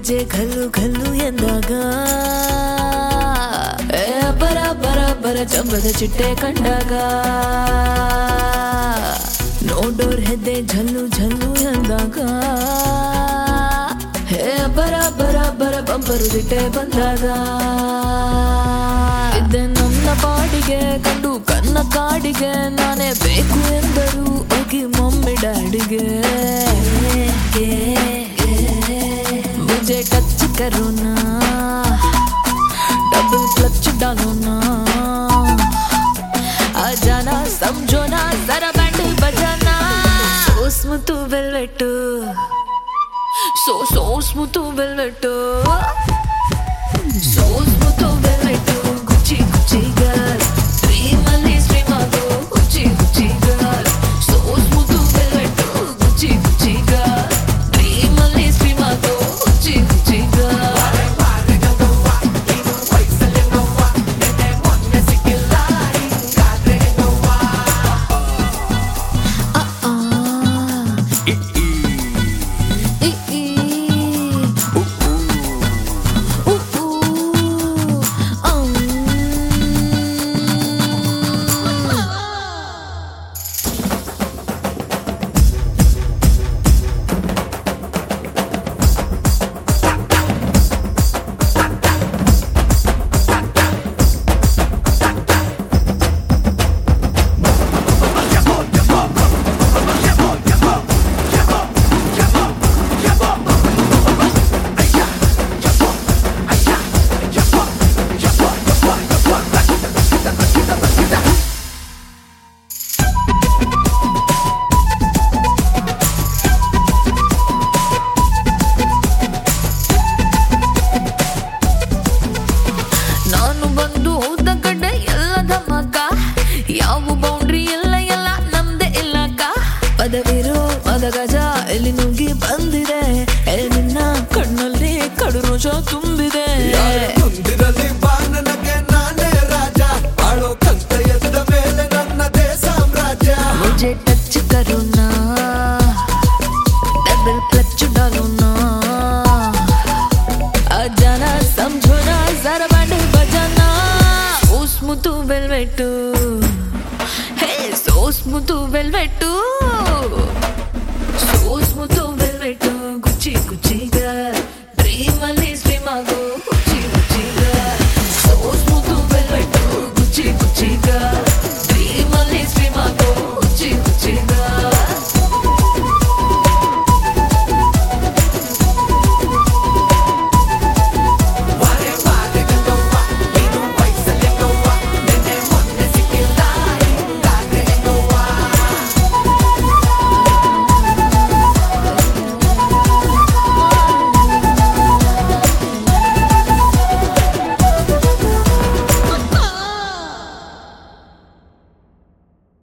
ಹೆಜ್ಜೆ ಘಲ್ಲು ಘಲ್ಲು ಎಂದಾಗ ಬರ ಬರ ಬರ ಚಂಬದ ಚಿಟ್ಟೆ ಕಂಡಾಗ ನೋಡೋರ್ ಹೆದ್ದೆ ಝಲ್ಲು ಝಲ್ಲು ಎಂದಾಗ ಬರ ಬರ ಬರ ಬಂಪರು ಚಿಟ್ಟೆ ಬಂದಾಗ ಇದ್ದೆ ನನ್ನ ಪಾಡಿಗೆ ಕಂಡು ಕನ್ನ ಕಾಡಿಗೆ ನಾನೇ ಬೇಕು ಎಂದರು ಹೋಗಿ ಮಮ್ಮಿ ಡ್ಯಾಡಿಗೆ मुझे टच करो ना डबल क्लच डालो ना आ जाना समझो ना जरा बैंड बजाना so smooth velvet so smooth velvet so smooth velvet gucci gucci girl dream ali stream ago gucci gucci girl so smooth velvet gucci gucci girl dream ali stream ago gucci gucci girl ಪದವಿರೋ ಮದಗಜ ಎಲ್ಲಿ ನುಗ್ಗಿ ಬಂದಿದೆ ನಿನ್ನ ಕಣ್ಣಲ್ಲಿ ಕಡು ರೋಷ ತುಂಬಿದೆ ಮುಂದಿನಲ್ಲಿ ಬಾ ನನಗೆ ನಾನೇ ರಾಜ ಆಳೋ ಕಂತ ಎದ್ದ ಮೇಲೆ ನನ್ನದೇ ಸಾಮ್ರಾಜ್ಯ मुझे टच करो ना डबल क्लच डालो ना आ जाना समझो ना जरा बैंड बजाना so smooth velvet hey so smooth velvet so smooth velvet gucci gucci girl dream ali stream ago